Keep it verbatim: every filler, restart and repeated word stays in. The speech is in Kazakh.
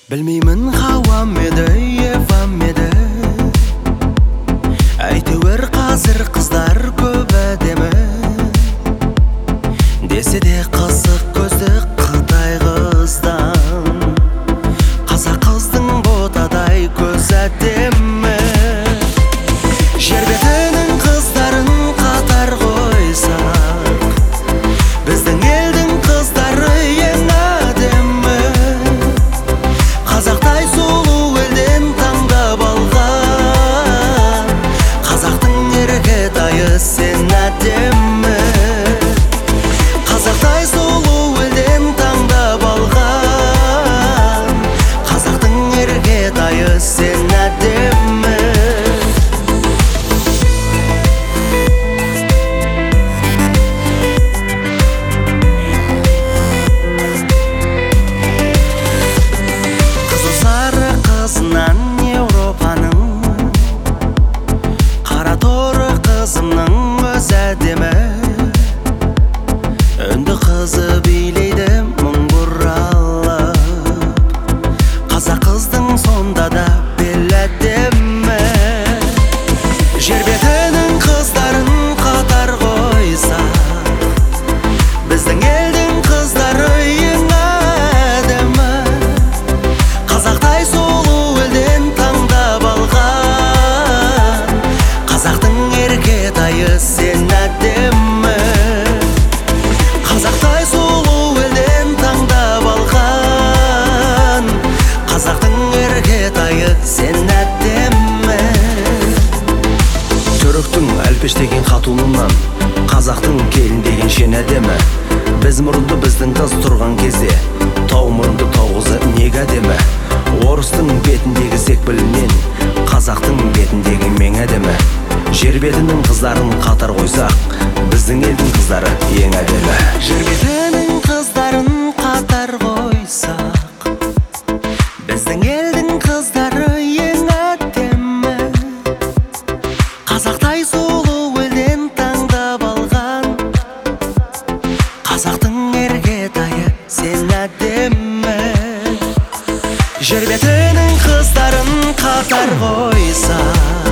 Білмеймін хауа меді, ева меді. Әйтеуір қазір қыздар көп әдемі. Десе де қызық көзді Қытай қыздан. Қазақ қыздың ботадай көз әдемі. Жер бетінің қыздарын қатар қойсақ, біздің елдің қыздары ең әдемі. Қазақтай сұлу елден таңдап алған, қазақтың іргетайы сен әдемі. Қазақтай сұлу елден таңдап алған, қазақтың іргетайы сен әдемі. Қызынан Европаның, қара торы қызымның өз әдемі. Үнді қызы билейді мұң бұралып, қазақ қыздың сонда да бел әдемі. Жер бетінің қыздарын қатар қойсақ, біздің елдің қыздары ең әдемі. Қазақтай сұлу елден таңдап алған, қазақтың іргетайы сен әдемі. Қазақтай сұлу елден таңдап алған, қазақтың іргетайы сен әдемі. Түріктің әлпештеген хатунынан, қазақтың келін деген шен әдемі. Біз мұрынды біздің қыз тұрған кезде, тау мұрынды тау қызы неге әдемі. Орыстың бетіндегі секпілінен, қазақтың бетіндегі мен әдемі. Жер бетінің қыздарын қатар қойсақ, біздің елдің қыздары ең әдемі. Жер бетінің қыздарын қатар қойсақ, біздің елдің қыздары ең әдемі. Қазақтай сұлу елден таңдап алған, қазақтың іргетайы сен әдемі. Жер бетінің қыздарын қатар қойсақ,